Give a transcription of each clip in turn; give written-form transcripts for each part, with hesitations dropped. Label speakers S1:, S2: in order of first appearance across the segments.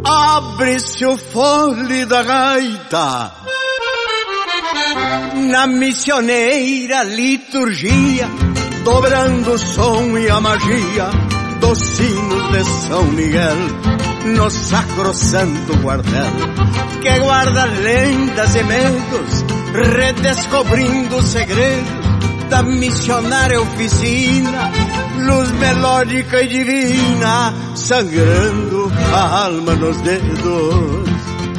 S1: Abre-se o fole da gaita na missioneira liturgia, dobrando o som e a magia dos sinos de São Miguel, no sacrosanto guardel que guarda lendas e medos, redescobrindo o segredo da missionária oficina, luz melódica e divina, sangrando a alma nos dedos.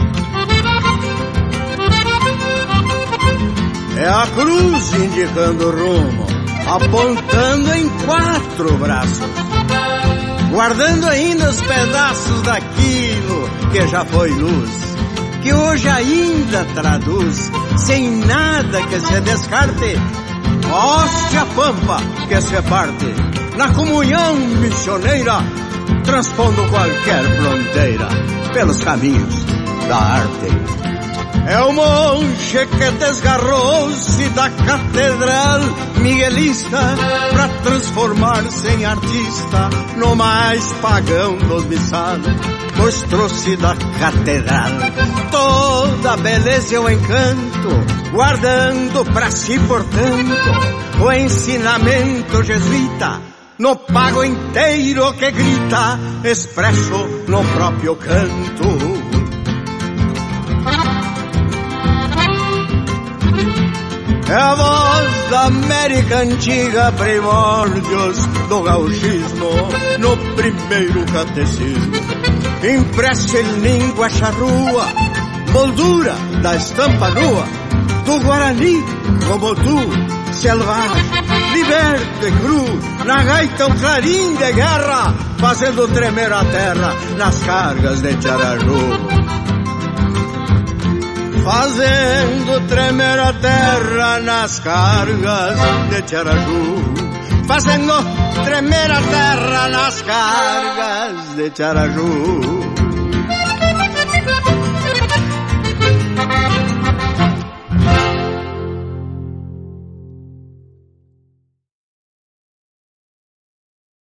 S1: É a cruz indicando o rumo, apontando em 4 braços, guardando ainda os pedaços daquilo que já foi luz, que hoje ainda traduz, sem nada que se descarte, hóstia pampa que se parte na comunhão missioneira, transpondo qualquer fronteira pelos caminhos da arte. É o monge que desgarrou-se da catedral miguelista pra transformar-se em artista no mais pagão dos missais. Mostrou-se da catedral toda a beleza e o encanto, guardando pra si, portanto, o ensinamento jesuíta, no pago inteiro que grita, expresso no próprio canto. É a voz da América antiga, primórdios do gauchismo, no primeiro catecismo, impresso em língua charrua, moldura da estampa nua, do Guarani como tu, selvagem, liberto e cru, na gaita um clarim de guerra, fazendo tremer a terra nas cargas de Tiaraju. Fazendo tremer a terra nas cargas de Tiaraju, fazendo tremer a terra nas cargas de Tiaraju.